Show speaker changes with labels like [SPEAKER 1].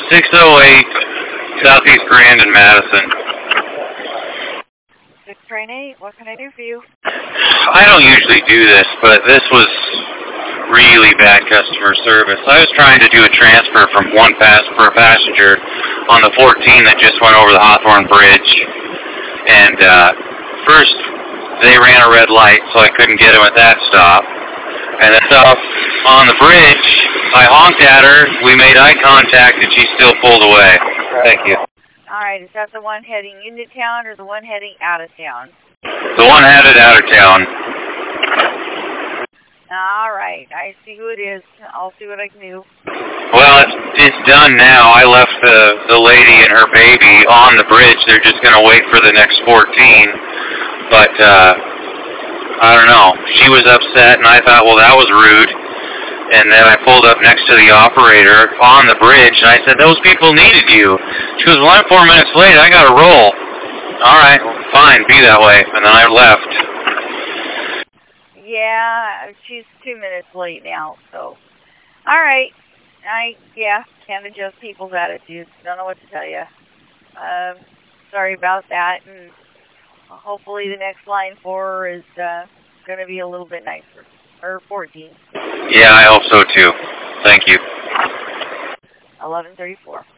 [SPEAKER 1] 608 Southeast Grand in Madison.
[SPEAKER 2] 638, what can I do for you?
[SPEAKER 1] I don't usually do this, but this was really bad customer service. I was trying to do a transfer from one pass for a passenger on the 14 that just went over the Hawthorne Bridge. And first, they ran a red light, so I couldn't get him at that stop. And then on the bridge, I honked at her, we made eye contact, and she still pulled away. Thank you.
[SPEAKER 2] All right, is that the one heading into town or the one heading out of town?
[SPEAKER 1] The one headed out of town.
[SPEAKER 2] All right, I see who it is. I'll see what I can do.
[SPEAKER 1] Well, it's done now. I left the lady and her baby on the bridge. They're just going to wait for the next 14. But, I don't know. She was upset, and I thought, well, that was rude. And then I pulled up next to the operator on the bridge, and I said, those people needed you. She goes, well, I'm 4 minutes late. I got to roll. All right, fine, be that way. And then I left.
[SPEAKER 2] Yeah, she's 2 minutes late now, so. All right. Can't adjust people's attitudes. Don't know what to tell you. Sorry about that, and hopefully the next line 4 is going to be a little bit nicer. Or 14.
[SPEAKER 1] Yeah, I hope so too. Thank you.
[SPEAKER 2] 1134.